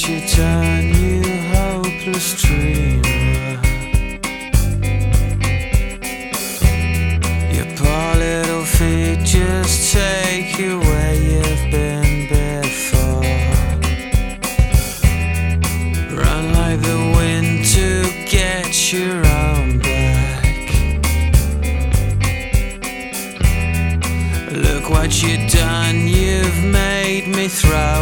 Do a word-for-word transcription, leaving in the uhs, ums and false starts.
what you've done, you hopeless dreamer. Your poor little feet just take you where you've been before. Run like the wind to get your own back. Look what you've done, you've made me throw